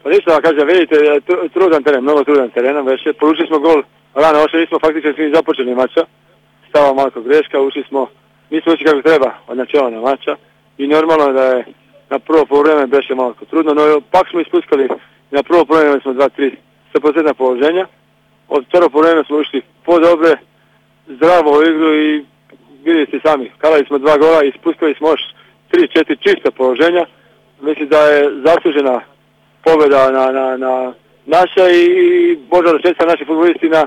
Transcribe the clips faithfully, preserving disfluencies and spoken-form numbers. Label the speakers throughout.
Speaker 1: Pa ništa, kažem, vidite, trudan teren, mnogo trudan terena, već je, poručili smo gol, rano ošli, nismo faktički svi započeli mača, stava malo greška, ušli smo, nismo ušli kako treba od načela na mača i normalno da je na prvo poluvreme beše malo trudno, no pak smo ispuskali, na prvo poluvreme smo dva tri sto posto položenja, od prvo poluvreme smo ušli po dobre, zdravo u igru i vidite sami, kalali smo dva gola i ispuskali smo još tri četiri čista položenja, mislim da je zaslužena pobjeda na, na, na naša i, i možda da česta naši futbolisti na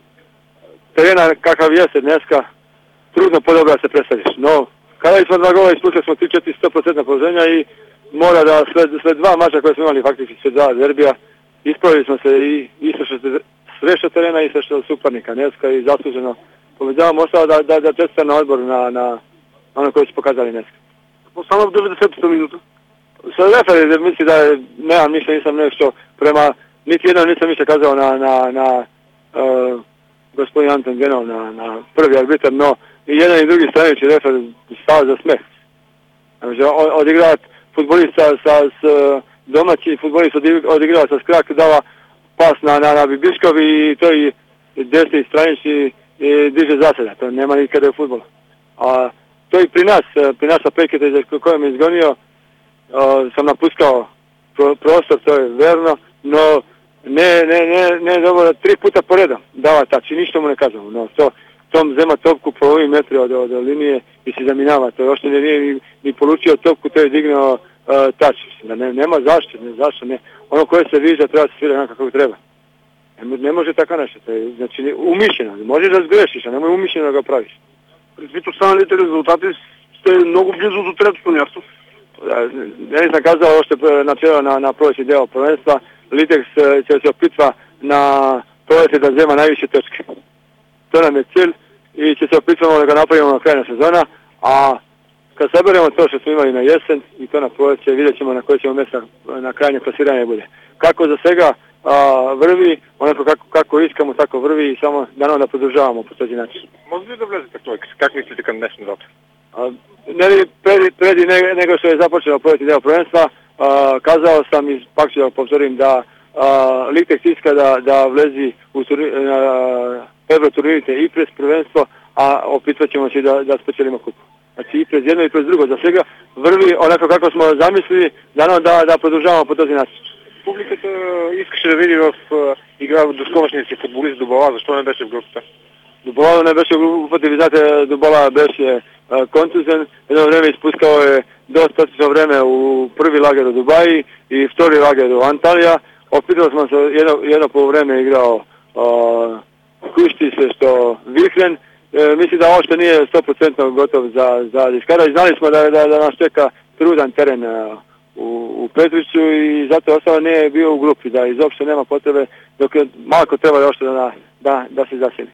Speaker 1: terena kakav jeste dneska, trudno podobra se predstaviš. No, kada smo dva gola ispustili smo tri četiri sto posto položenja i mora da sled, sled dva mača koje smo imali faktički sve dva derbija, ispravili smo se i isto što sreša terena, isto što suparnika dneska i zasluženo pobjedavamo, ostalo da, da, da česta na odboru na, na ono koji su pokazali dneska.
Speaker 2: Samo devedeset minuta.
Speaker 1: Sa referi, mislim da je, nemam ništa, nisam nešto prema, niti jednom nisam ništa kazao na, na, na uh, gospodin Anton Genov, na, na prvi arbitar, no i jedan i drugi straniči refer stao za smeh. Znači, odigravati futbolista sa, s domaći futbolist odigrava sa skrak, dava pas na, na, na Bibiškov i to i desni straniči i diže zaseda, to nema nikada u futbolu. A to i pri nas, pri nas sa Peketa za kojem je izgonio, Uh, sam napuskao pro, prostor, to je verno, no ne, ne, ne, ne dobro, tri puta poredom dava tač i ništa mu ne kažemo, no to, tom zema topku po ovim metri od, od linije i se zaminava, to još nije, nije ni, ni polučio topku, to je dignuo uh, tač, da ne, nema zašto, ne, zašto ne, ono koje se viđa treba se svira kako treba, ne, ne može tako nešto, to je, znači umišljeno, možeš da zgrešiš, a nemoj umišljeno da ga praviš.
Speaker 2: Предвид останалите резултати сте много близо до третото място.
Speaker 1: Ja nisam kazao ovo što je načelo na, na proljeći deo prvenstva. Liteks će se opitva na proljeći da zema najviše točke. To nam je cilj i će se opitvamo da ga napravimo na kraju sezona, a kad saberemo to što smo imali na jesen i to na proljeće, vidjet ćemo na koje ćemo mjesta na krajnje plasiranje bude. Kako za svega a, vrvi, onako kako, kako iskamo, tako vrvi i samo da da podržavamo po този način.
Speaker 2: Може ли да влезете в тройка? Как мислите към днешния дата?
Speaker 1: Ne bi predi, predi nego što je započeo proljetni deo prvenstva, a, kazao sam i pak ću da povtorim da Liteks iska da, da vlezi u Euro turnirite i prez prvenstvo, a opitvat ćemo se da, da specijalimo kupu. Znači i prez jedno i prez drugo. За сега върви onako kako smo zamislili, da, da, да продължаваме по този начин.
Speaker 2: Публиката искаше да види в игра в доскорошния си футболист Добала, защо не беше в групата?
Speaker 1: Добала не беше в групата, ви знаете, Добала беше контузен, едно време изпускao je dosta време u prvi lager u Dubaji i втори lager u Antalija. Opitali smo se, jedno, jedno po vreme igrao uh, Kušti se što Vihren. E, mislim da ovo što nije sto posto gotov za, za Diskara i znali smo da, da, da nas čeka trudan teren uh, u, u Petriću i zato ostalo nije bio u grupi, da iz uopšte nema potrebe dok je malko treba još da, da, da se zasjeni.